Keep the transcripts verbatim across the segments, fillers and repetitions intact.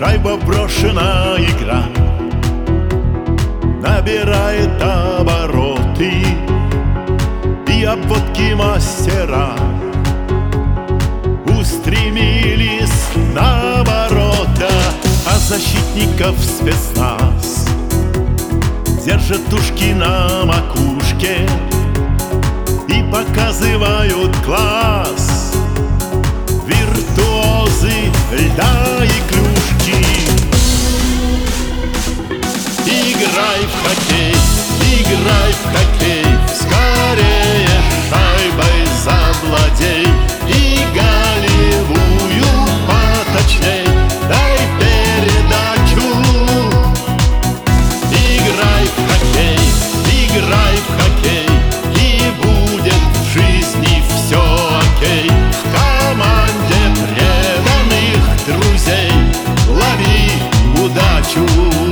Шайба брошена, игра набирает обороты, и обводки мастера устремились на ворота, а защитников спецназ держат тушки на макушке и показывают класс. Виртуозы льда и клюшки. Играй в хоккей, играй в хоккей, скорее шайбой завладей и голевую поточней дай передачу. Играй в хоккей, играй в хоккей, и будет в жизни все окей. В команде преданных друзей лови удачу.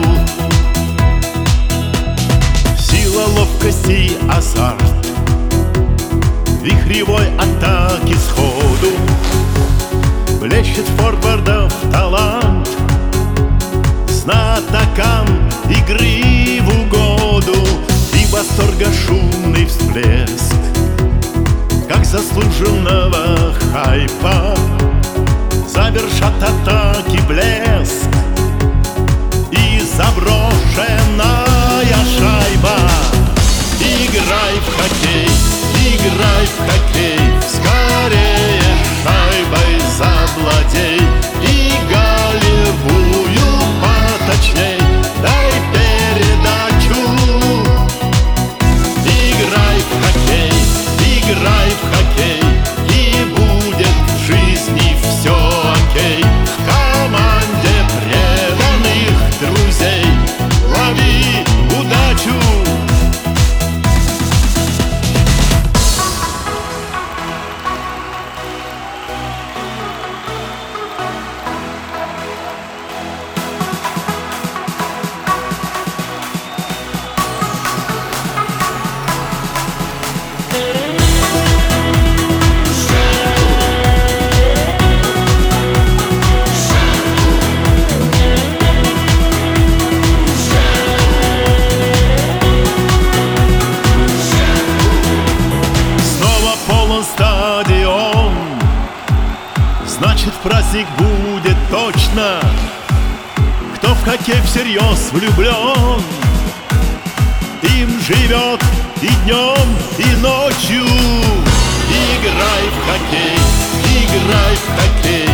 Сила, ловкость и азарт вихревой атаки сходу блещет форвардов талант. Знатокам игры в угоду и восторга шумный всплеск, как заслуженного хайпа завершат атаки блеск. И заброшенная шайба. Играй в хоккей, играй в хоккей, скорее шайбой завладей и голевую поточней дай передачу. Играй в хоккей, играй в хоккей, и будет в жизни все окей. В команде преданных друзей лови удачу. Стадион, значит, праздник будет точно. Кто в хоккей всерьез влюблен, им живет и днем, и ночью. Играй в хоккей, играй в хоккей,